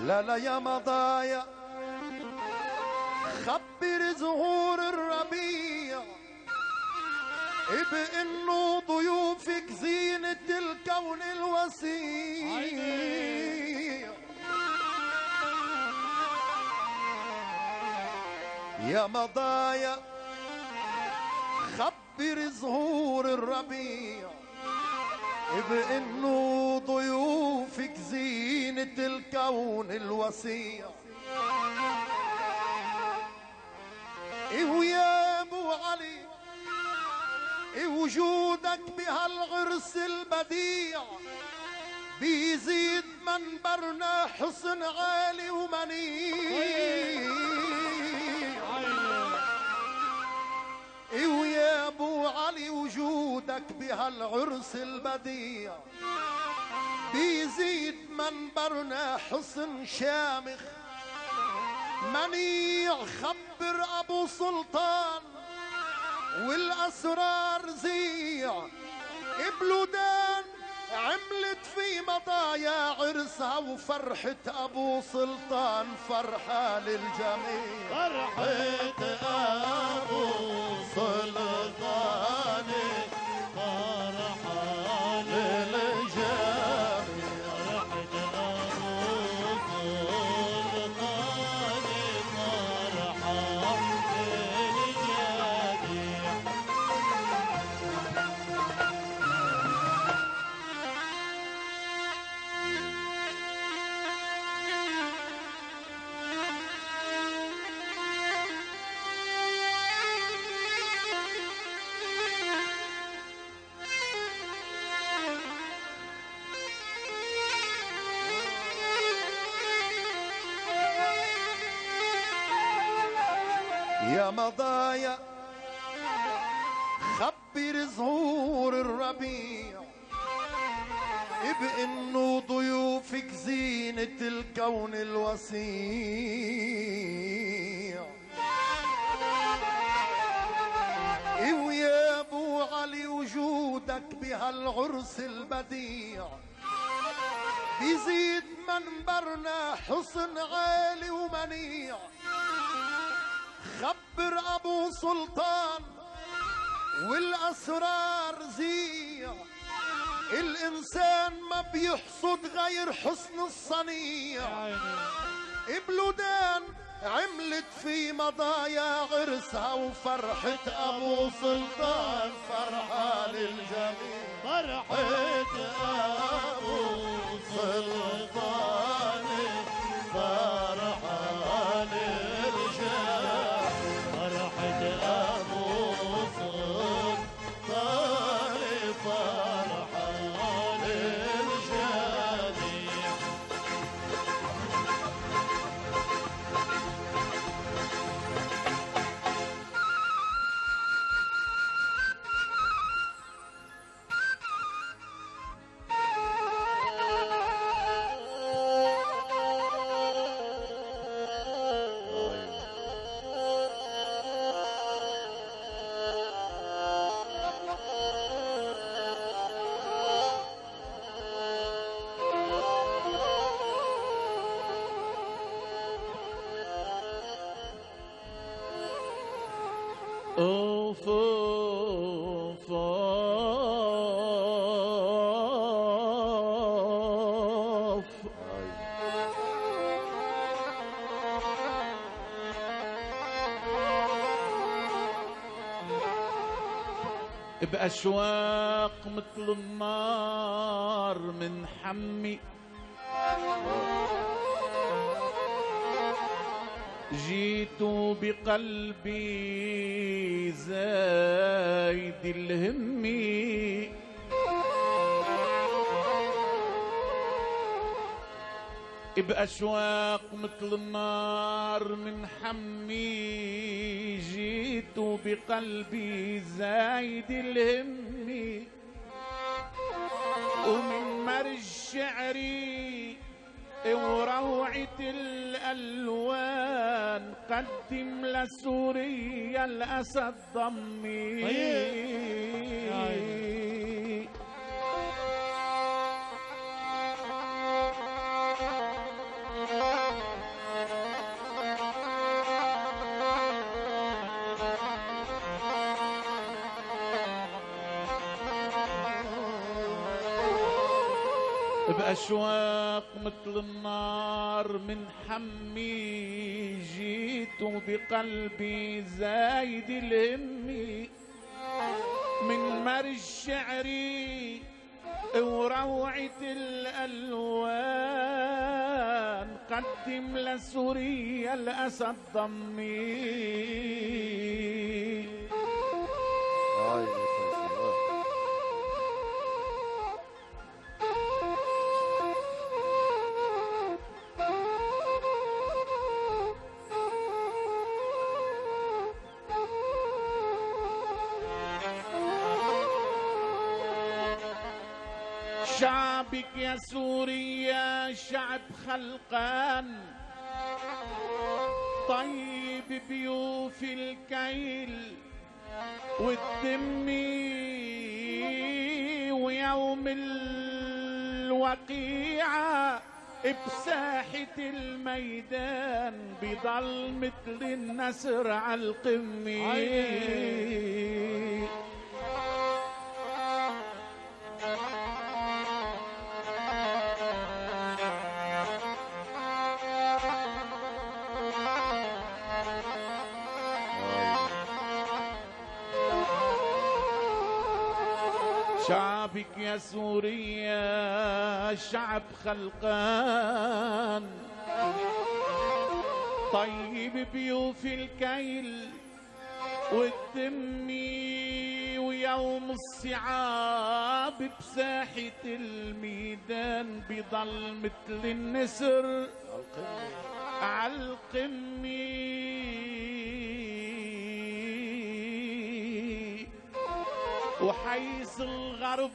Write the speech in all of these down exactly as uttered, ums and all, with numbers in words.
لا لا يا مضايا خبر زهور الربيع بانه ضيوفك زينة الكون الوسيع. يا مضايا خبر زهور الربيع بانه ضيوفك زينة الكون الوسيع. ويا ابو علي وجودك بهالعرس البديع بيزيد منبرنا حسن عالي ومنيع. ويا ابو علي وجودك بهالعرس البديع بيزيد منبرنا حسن شامخ منيع. خبر ابو سلطان والاسرار زيع بلودان عملت في مضايا عرسها وفرحة ابو سلطان فرحة للجميع. فرحة ابو سلطان فرحة للجميع. فرحة ابو سلطان فرحة للجميع. يا مضايا خبر زهور الربيع بانه ضيوفك زينة الكون الوسيع. ويا ابو علي وجودك بهالعرس البديع بيزيد منبرنا حسن عالي ومنيع. خبر ابو سلطان والاسرار زيع الانسان ما بيحصد غير حسن الصنيع. بلودان عملت في مضايا عرسها وفرحة ابو سلطان فرحة للجميع. فرحة ابو سلطان فرحة للجميع. فرحة ابو سلطان فرحة للجميع. اوف اوف اوف بأشواق مثل النار من حمي جيت بقلبي زايد الهمي بأشواق مثل النار من حمي جيت بقلبي زايد الهمي ومن مرج شعري وروعة الألوان قدم لسوريا الأسد ضمي. بأشواق مثل النار من حمي جيت بقلبي زايد الهمي من مرج شعري وروعة الألوان قدم لسوريا الأسد ضمي شعبك يا سوريا شعب خلقان طيب بيوف الكيل والدمي ويوم الوقيعة بساحة الميدان بضل مثل النسر على القمة. شعبك يا سوريا شعب خلقان طيب بيوف الكيل والدمي ويوم الصعاب بساحة الميدان بضل مثل النسر عالقمة. وحيث الغرب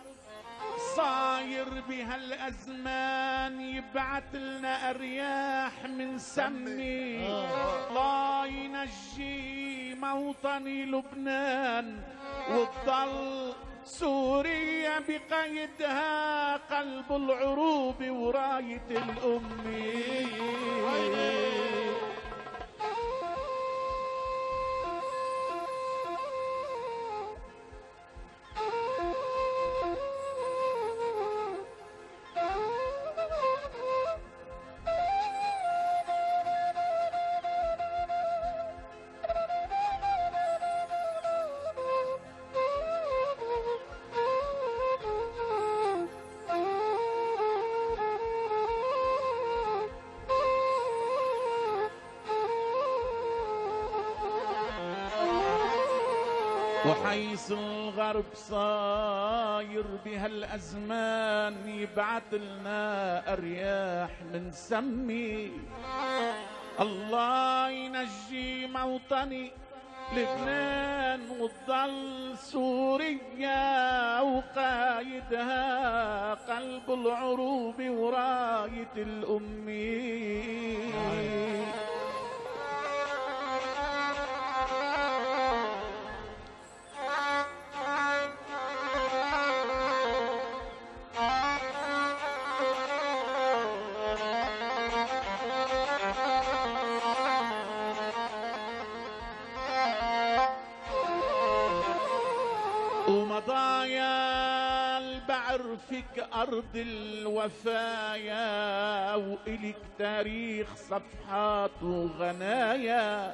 صاير بهالأزمان يبعث لنا أرياح من سمي الله ينجي موطني لبنان وتضل سوريا بقيدها قلب العروب وراية الأمي. وحيث الغرب صاير بهالأزمان يبعث لنا أرياح من سمي الله ينجي موطني لبنان وتضل سوريا وقايدها قلب العروب وراية الأمي. ومضايا البعر فيك أرض الوفايا وإلك تاريخ صفحات وغنايا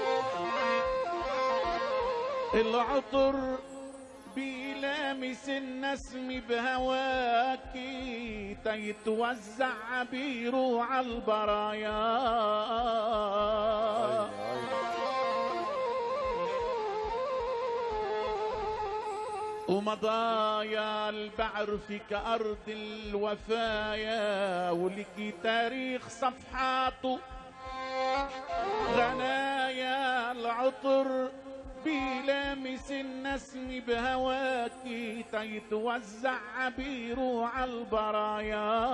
العطر بيلامس النسم بهواكي تيتوزع عبيره على البرايا. ومضايا البعر فيك أرض الوفايا ولك تاريخ صفحاته غنايا العطر بيلامس النسم بهواكي تيتوزع عبيره على البرايا.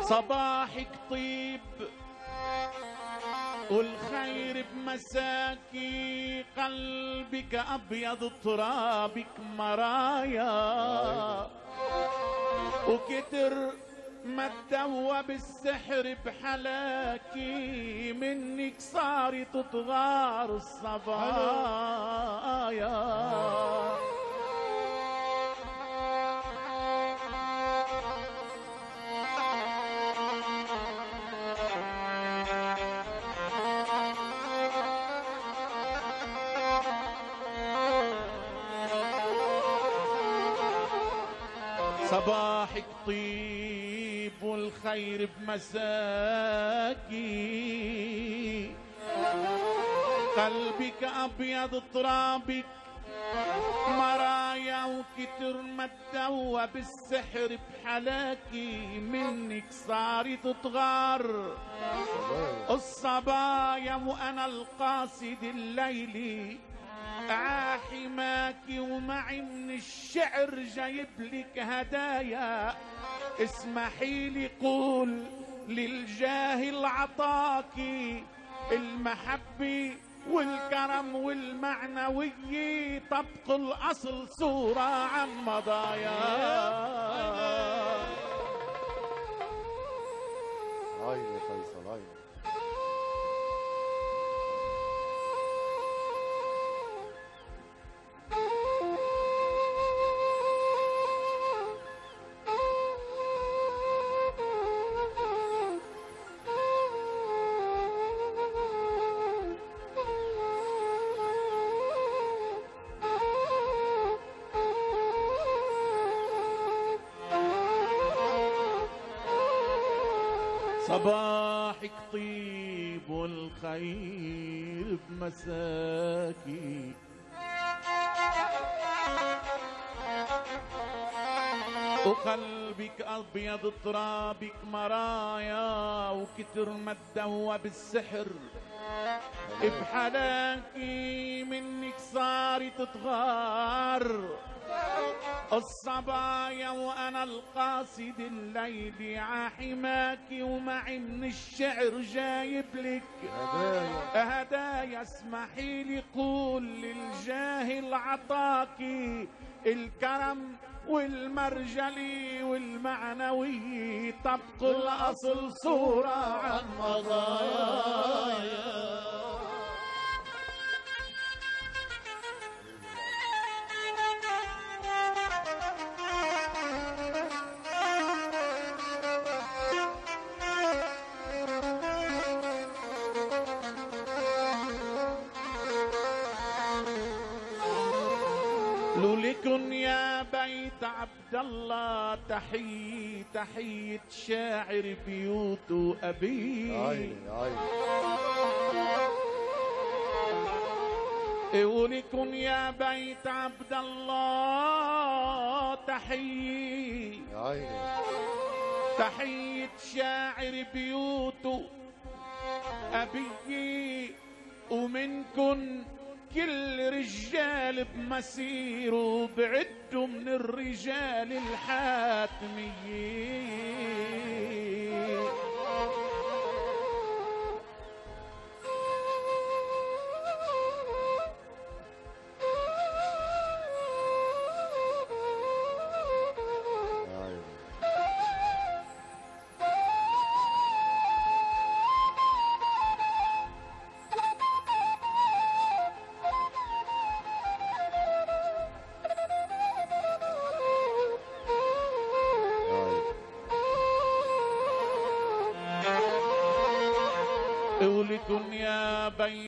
صباحك طيب والخير بمساكي، قلبك أبيض ترابك مرايا، وكتر ما تدوى بالسحر بحلاكي، منك صار تطغار الصبايا. صباحك طيب والخير بمساكي، قلبك أبيض ترابك مرايا، وكتر ما تدوى بالسحر بحلاكي، منك صار تطغار الصبايا. وأنا القاصد الليلي عاحماكي، ومعي من الشعر جايبلك هدايا، اسمحي لي قول للجاهل عطاكي، المحبة والكرم والمعنوية، طبق الأصل صورة عن مضايا. عيني فيصل عيني. صباحك طيب والخير بمساكي، وقلبك أبيض ترابك مرايا، وكتر ما تدوى بالسحر بحلاكي، منك صار تتغار الصبايا. وأنا القاصد الليل عاحماكي، ومعي من الشعر جايب لك هدايا, هدايا. اسمحي لي قول للجاهل عطاكي، الكرم والمرجلي والمعنوي، طبق الأصل صورة عن مضايا. لكن يا بيت عبد الله تحية تحية شاعر بيوت أبي. عيني عيني. ولكن يا بيت عبد الله تحية عيني تحية شاعر بيوت أبي، ومنكن كل رجال بمسيره بعدوا من الرجال الحاتميين. ولكن يا بي